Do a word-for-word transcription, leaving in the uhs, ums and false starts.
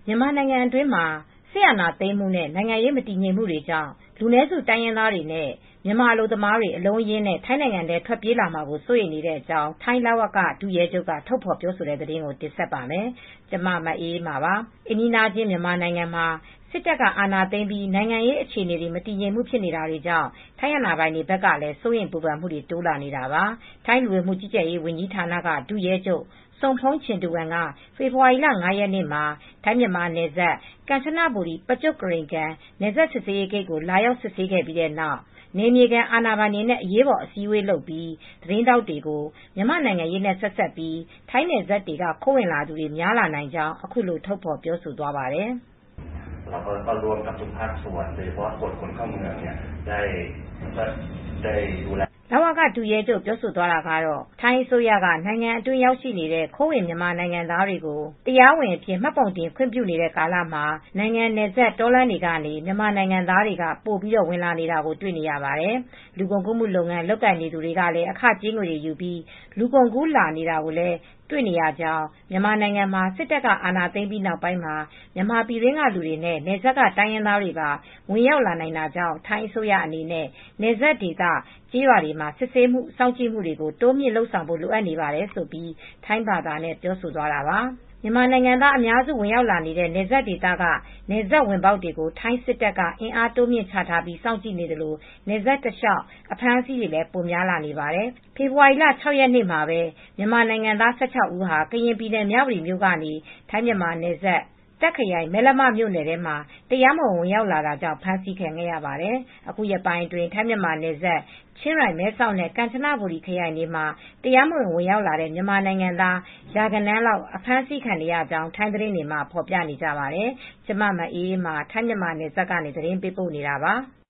မြန်မာနိုင်ငံအတွင်းမှာစစ်အာဏာသိမ်းမှုနဲ့နိုင်ငံရေးမတည်ငြိမ်မှုတွေကြောင့်လူနည်းစုတိုင်းရင်းသားတွေနဲ့မြန်မာအလုပ်သမားတွေအလုံးအရင်းနဲ့ထိုင်းနိုင်ငံထဲထွက်ပြေးလာမှာကိုစိုးရိမ်နေတဲ့အကြောင်းထိုင်းလဝကဒုရဲချုပ်ကထုတ်ဖော်ပြောဆိုတဲ့သတင်းကိုတင်ဆက်ပါမယ်။ကျမမအေးအေးမာပါ။အိမ်နီးချင်းမြန်မာနိုင်ငံမှာစစ်တပ်ကအာဏာသိမ်းပြီးနိုင်ငံရေးအခြေအနေတွေမတည်ငြိမ်မှုဖြစ်နေတာတွေကြောင့်ထိုင်းအာဏာပိုင်တွေဘက်ကလည်းစိုးရိမ်ပူပန်မှုတွေတိုးလာနေတာပါ။ထိုင်းလူဝင်မှုကြီးကြပ်ရေးဝန်ကြီးဌာနကဒုရဲချုပ်စုံဖုန်းချင်တူဝမ်ကဖေဖေါ်ဝါရီလ ၅ ရက်နေ့မှာထိုင်းမြန်မာနယ်စပ်ကမ်ချနဘူရီပကျွတ်ကရိန်ကန်နယ်စပ်စစ်ဆေးရေးဂိတ်ကိုလာရောက်စစ်ဆေးခဲ့ပြီးတဲ့နောက်နယ်မြေခံအာဏာပိုင်တွေနဲ့အရေးပေါ်အစည်းအဝေးလုပ်ပြီးသတင်းတောက်တွေကိုမြန်မာနိုင်ငံရေးနဲ့ဆက်စပ်ပြီးထိုင်းနယ်စပ်တွေကခိုးဝင်လာသူတွေများလာနိုင်ကြောင်းအခုလိုထုတ်ဖော်ပြောဆိုသွားပါတယ်။เราก็รวมกับทุกภาคส่วนโดยเฉพาะตรวจคนเข้าเมืองเนี่ยได้ได้ดูแลလဝကဒုရဲချုပ်ပြောဆိုသွားတာကတော့ထိုင်းအစိုးရကနိုင်ငံအတွင်းရောက်ရှိနေတဲ့ခိုးဝင်မြန်မာနိုင်ငံသားတွေကိုတရားဝင်အဖြစ်မှတ်ပုံတင်ခွင့်ပြုနေတဲ့ကာလမှာနိုင်ငံနယ်စပ်တောလမ်းတွေကနေမြန်မာနိုင်ငံသားတွေကပို့ပြီးဝင်လာနေတာကိုတွေ့နေရပါတယ်။လူကုန်ကူးမှုလုပ်ငန်းလုပ်ကိုင်နေသူတွေကလည်းအခကြေးငွေတွေယူပြီးလူကုန်ကူးလာနေတာကိုလည်းတွေ့နေရကြောင်းမြန်မာနိုင်ငံမှာစစ်တပ်ကအာဏာသိမ်းပြီးနောက်ပိုင်းမှာမြန်မာပြည်တွင်းကလူတွေနဲ့နယ်စပ်ကတိုင်းရင်းသားတွေပါဝင်ရောက်လာနိုင်တာကြောင့်ထိုင်းအစိုးရအနေနဲ့နယ်စပ်ဒေသကျေးရွာတွေမှာစစ်ဆေးမှုစောင့်ကြည့်မှုတွေကိုတိုးမြင့်လုပ်ဆောင်ဖို့လိုအပ်နေပါတယ်ဆိုပြီးထိုင်းဘာသာနဲ့ပြောဆိုသွားတာပါ။မြန်မာနိုင်ငံသားအများစုဝင်ရောက်လာနေတဲ့နယ်စပ်ဒေသကနယ်စပ်ဝင်ပေါက်တွေကိုထိုင်းစစ်တပ်ကအင်အားတိုးမြင့်ချထားပြီးစောင့်ကြည့်နေသလိုနယ်စပ်တလျှောက်အဖမ်းအဆီးတွေလည်းပိုများလာနေပါတယ်။ဖေဖေါ်ဝါရီလ ၆ ရက်နေ့မှာပဲမြန်မာနိုင်ငံသား ၁၆ ဦးဟာကရင်ပြည်နယ်မြဝတီမြို့ကနေထိုင်းမြန်မာနယ်စပ်တာ့ခ်ခရိုင်မယ်လမမြို့နယ်ထဲမှာတရားမဝင်ဝင်ရောက်လာတာကြောင့်ဖမ်းဆီးခံခဲ့ရပါတယ်။အခုရက်ပိုင်းအတွင်းထိုင်းမြန်မာနယ်စပ်ချင်းရိုင်မဲဆောက်နဲ့ကမ်ချနဘူရီခရိုင်တွေမှာတရားမဝင်ဝင်ရောက်လာတဲ့မြန်မာနိုင်ငံသားရာဂဏန်းလောက်အဖမ်းဆီးခံနေရကြောင်းထိုင်းသတင်းတွေမှာဖော်ပြနေကြပါတယ်။ကျမမအေးအေးမာထိုင်းမြန်မာနယ်စပ်ကနေသတင်းပေးပို့နေတာပါ။